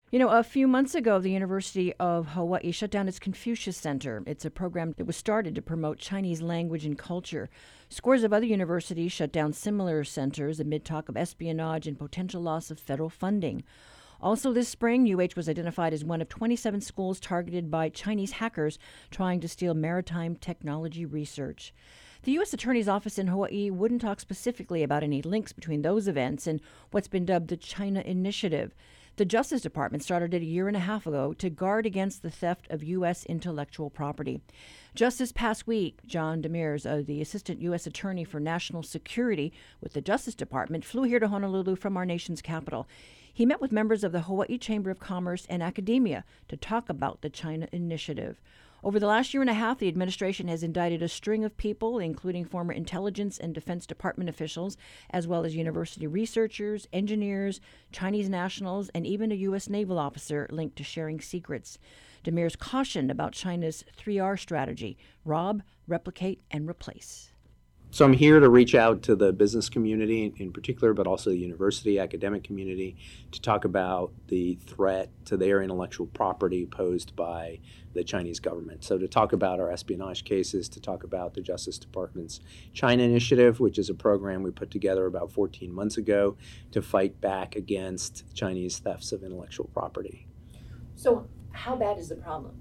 A few months ago, the University of Hawaii shut down its Confucius Center. It's a program that was started to promote Chinese language and culture. Scores of other universities shut down similar centers amid talk of espionage and potential loss of federal funding. Also this spring, UH was identified as one of 27 schools targeted by Chinese hackers trying to steal maritime technology research. The U.S. Attorney's Office in Hawaii wouldn't talk specifically about any links between those events and what's been dubbed the China Initiative. The Justice Department started it a year and a half ago to guard against the theft of U.S. intellectual property. Just this past week, John Demers, the Assistant U.S. Attorney for National Security with the Justice Department, flew here to Honolulu from our nation's capital. He met with members of the Hawaii Chamber of Commerce and academia to talk about the China Initiative. Over the last year and a half, the administration has indicted a string of people, including former intelligence and Defense Department officials, as well as university researchers, engineers, Chinese nationals, and even a U.S. naval officer linked to sharing secrets. Demers cautioned about China's 3R strategy: rob, replicate, and replace. So I'm here to reach out to the business community in particular, but also the university, academic community, to talk about the threat to their intellectual property posed by the Chinese government. So to talk about our espionage cases, to talk about the Justice Department's China Initiative, which is a program we put together about 14 months ago to fight back against Chinese thefts of intellectual property. So how bad is the problem?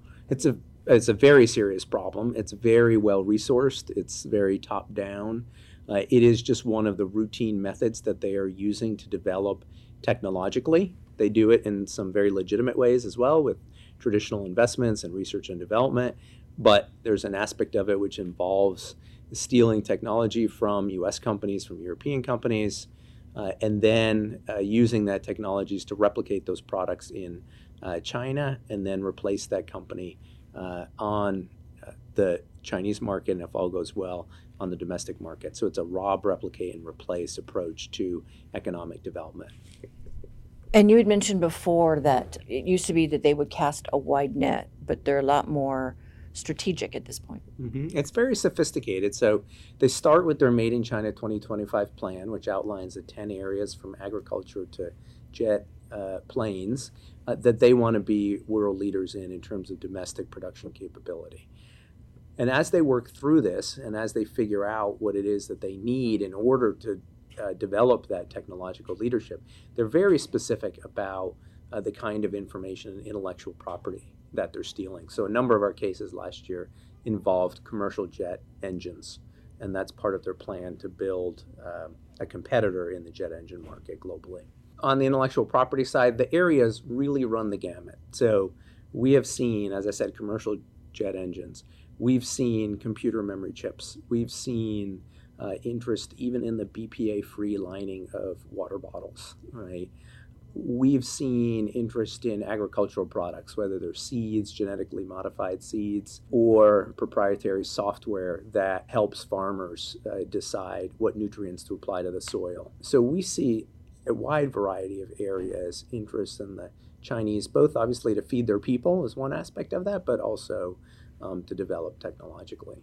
It's a very serious problem. It's very well resourced. It's very top down. It is just one of the routine methods that they are using to develop technologically. They do it in some very legitimate ways as well, with traditional investments and research and development. But there's an aspect of it which involves stealing technology from U.S. companies, from European companies, and then using that technologies to replicate those products in China and then replace that company on the Chinese market, and if all goes well, on the domestic market. So it's a rob, replicate, and replace approach to economic development. And you had mentioned before that it used to be that they would cast a wide net, but they're a lot more strategic at this point. Mm-hmm. It's very sophisticated. So they start with their Made in China 2025 plan, which outlines the 10 areas from agriculture to jet planes that they want to be world leaders in terms of domestic production capability. And as they work through this and as they figure out what it is that they need in order to develop that technological leadership, they're very specific about the kind of information and intellectual property that they're stealing. So a number of our cases last year involved commercial jet engines, and that's part of their plan to build a competitor in the jet engine market globally. On the intellectual property side, the areas really run the gamut. So we have seen, as I said, commercial jet engines. We've seen computer memory chips. We've seen interest even in the BPA-free lining of water bottles, right? We've seen interest in agricultural products, whether they're seeds, genetically modified seeds, or proprietary software that helps farmers decide what nutrients to apply to the soil. So we see a wide variety of areas, interest in the Chinese, both obviously to feed their people is one aspect of that, but also to develop technologically.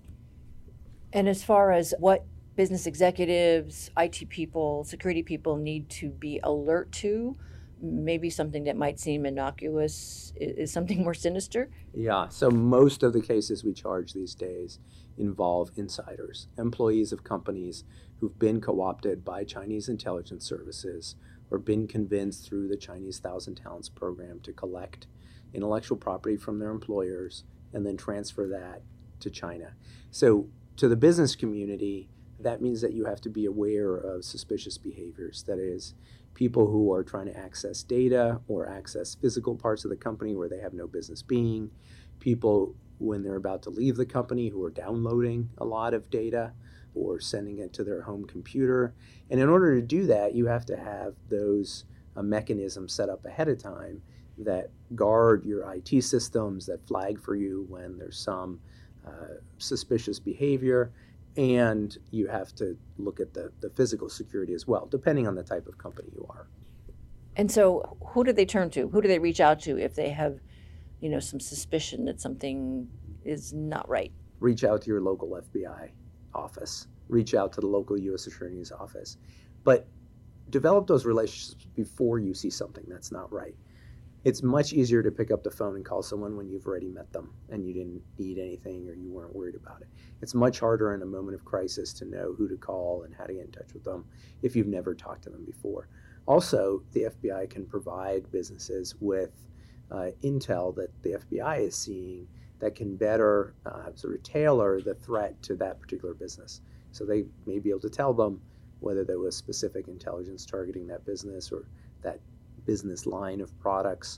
And as far as what business executives, IT people, security people need to be alert to, maybe something that might seem innocuous is something more sinister? Yeah, so most of the cases we charge these days involve insiders, employees of companies who've been co-opted by Chinese intelligence services or been convinced through the Chinese Thousand Talents program to collect intellectual property from their employers and then transfer that to China. So to the business community, that means that you have to be aware of suspicious behaviors. That is, people who are trying to access data or access physical parts of the company where they have no business being, people when they're about to leave the company who are downloading a lot of data or sending it to their home computer. And in order to do that, you have to have those mechanisms set up ahead of time that guard your IT systems, that flag for you when there's some suspicious behavior. And you have to look at the physical security as well, depending on the type of company you are. And so who do they turn to? Who do they reach out to if they have, some suspicion that something is not right? Reach out to your local FBI office. Reach out to the local U.S. Attorney's office. But develop those relationships before you see something that's not right. It's much easier to pick up the phone and call someone when you've already met them and you didn't need anything or you weren't worried about it. It's much harder in a moment of crisis to know who to call and how to get in touch with them if you've never talked to them before. Also, the FBI can provide businesses with intel that the FBI is seeing that can better sort of tailor the threat to that particular business. So they may be able to tell them whether there was specific intelligence targeting that business or that business line of products,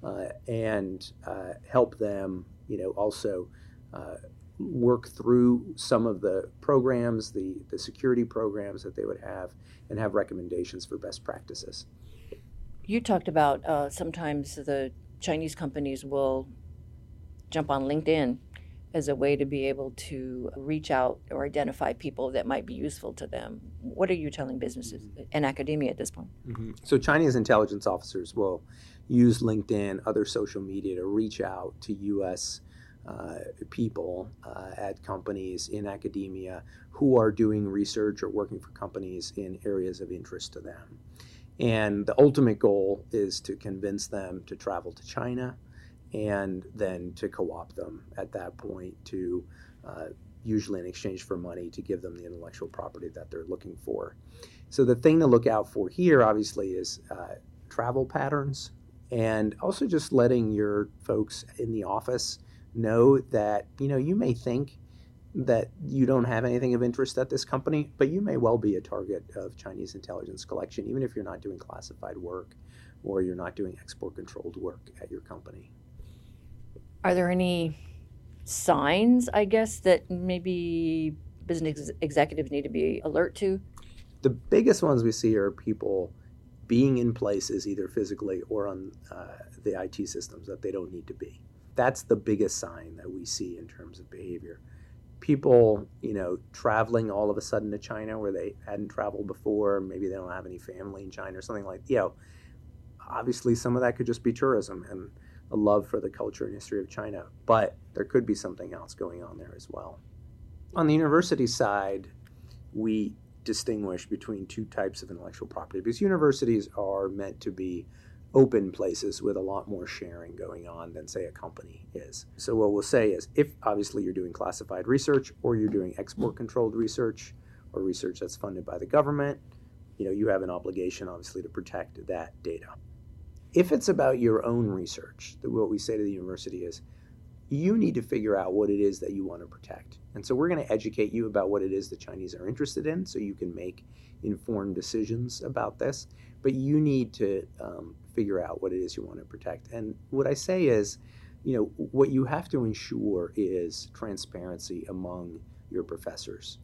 and help them, also work through some of the programs, the security programs that they would have, and have recommendations for best practices. You talked about sometimes the Chinese companies will jump on LinkedIn as a way to be able to reach out or identify people that might be useful to them. What are you telling businesses and academia at this point? So Chinese intelligence officers will use LinkedIn, other social media to reach out to U.S. People at companies in academia who are doing research or working for companies in areas of interest to them. And the ultimate goal is to convince them to travel to China and then to co-opt them at that point to usually in exchange for money to give them the intellectual property that they're looking for. So the thing to look out for here obviously is travel patterns, and also just letting your folks in the office know that you may think that you don't have anything of interest at this company, but you may well be a target of Chinese intelligence collection, even if you're not doing classified work or you're not doing export controlled work at your company. Are there any signs, I guess, that maybe business executives need to be alert to? The biggest ones we see are people being in places either physically or on the IT systems that they don't need to be. That's the biggest sign that we see in terms of behavior. People, traveling all of a sudden to China where they hadn't traveled before, maybe they don't have any family in China or something like, obviously some of that could just be tourism and a love for the culture and history of China, but there could be something else going on there as well. On the university side, we distinguish between two types of intellectual property because universities are meant to be open places with a lot more sharing going on than, say, a company is. So what we'll say is if obviously you're doing classified research or you're doing export-controlled research or research that's funded by the government, you have an obligation, obviously, to protect that data. If it's about your own research, what we say to the university is, you need to figure out what it is that you want to protect. And so we're going to educate you about what it is the Chinese are interested in so you can make informed decisions about this. But you need to figure out what it is you want to protect. And what I say is, what you have to ensure is transparency among your professors.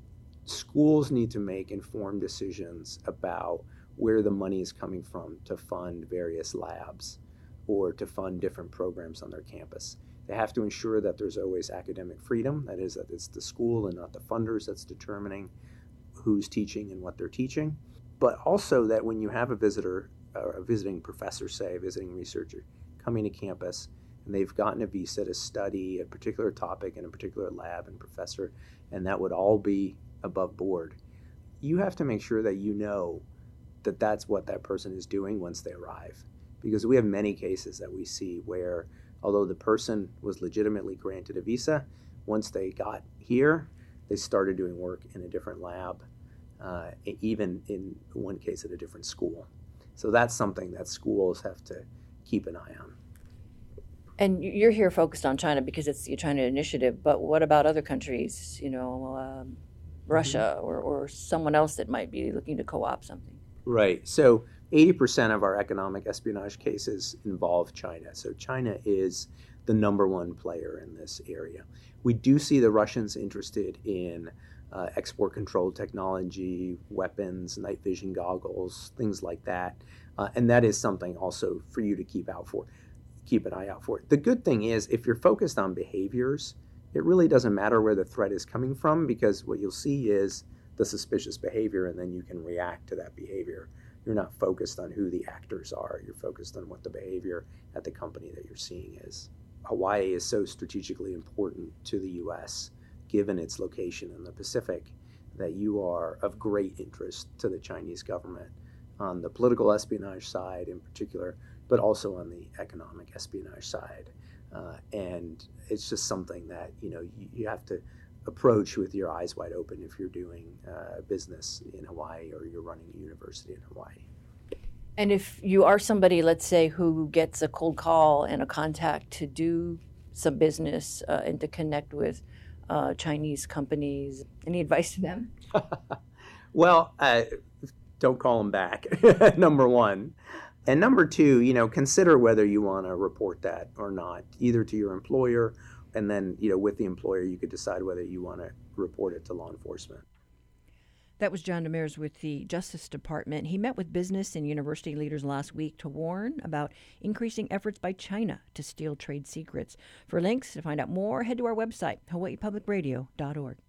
Schools need to make informed decisions about where the money is coming from to fund various labs or to fund different programs on their campus. They have to ensure that there's always academic freedom, that is, that it's the school and not the funders that's determining who's teaching and what they're teaching, but also that when you have a visitor, or a visiting professor, say, a visiting researcher, coming to campus, and they've gotten a visa to study a particular topic in a particular lab and professor, and that would all be above board, you have to make sure that you know that that's what that person is doing once they arrive. Because we have many cases that we see where, although the person was legitimately granted a visa, once they got here, they started doing work in a different lab, even in one case at a different school. So that's something that schools have to keep an eye on. And you're here focused on China because it's the China Initiative, but what about other countries, Russia or someone else that might be looking to co-opt something? Right. So 80% of our economic espionage cases involve China. So China is the number one player in this area. We do see the Russians interested in export control technology, weapons, night vision goggles, things like that. And that is something also for you to keep an eye out for. The good thing is if you're focused on behaviors, it really doesn't matter where the threat is coming from because what you'll see is the suspicious behavior and then you can react to that behavior. You're not focused on who the actors are. You're focused on what the behavior at the company that you're seeing is. Hawaii is so strategically important to the U.S., given its location in the Pacific, that you are of great interest to the Chinese government. On the political espionage side in particular, but also on the economic espionage side. And it's just something that you have to approach with your eyes wide open if you're doing business in Hawaii or you're running a university in Hawaii. And if you are somebody, let's say, who gets a cold call and a contact to do some business and to connect with Chinese companies, any advice to them? Well, don't call them back, number one. And number two, consider whether you want to report that or not, either to your employer, and then, with the employer, you could decide whether you want to report it to law enforcement. That was John Demers with the Justice Department. He met with business and university leaders last week to warn about increasing efforts by China to steal trade secrets. For links to find out more, head to our website, hawaiipublicradio.org.